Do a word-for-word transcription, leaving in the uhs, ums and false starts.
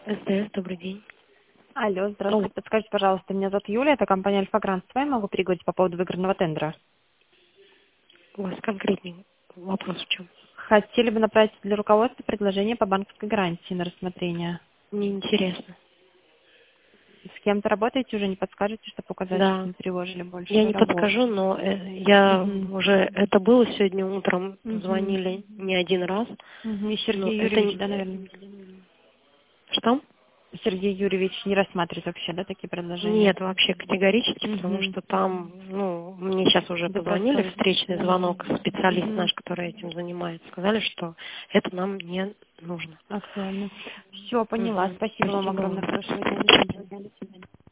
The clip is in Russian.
СДС, добрый день. Алло, здравствуйте. Подскажите, пожалуйста, меня зовут Юлия, это компания Альфа-Грант. С вами могу переговорить по поводу выигранного тендера? У вас конкретный вопрос в чем? Хотели бы направить для руководства предложение по банковской гарантии на рассмотрение. Мне интересно. С кем-то работаете уже, не подскажете, чтобы указать, что Да. не тревожили больше Я не работу? подскажу, но э, я Мгм. уже, это было сегодня утром, Мгм. звонили не один раз. Мгм. И Но Сергей это... Юрьевич, не- да, наверное? Что? Сергей Юрьевич не рассматривает вообще, да, такие предложения? Нет, вообще категорически, потому Мгм. что там, ну, мне сейчас уже позвонили, Добросовестно. встречный Мгм. звонок, специалист Мгм. наш, который этим занимается, сказали, что это нам не нужно. Актуально. Все, поняла. Мгм. Спасибо вам Спасибо огромное. вам. Хорошего дня. До свидания.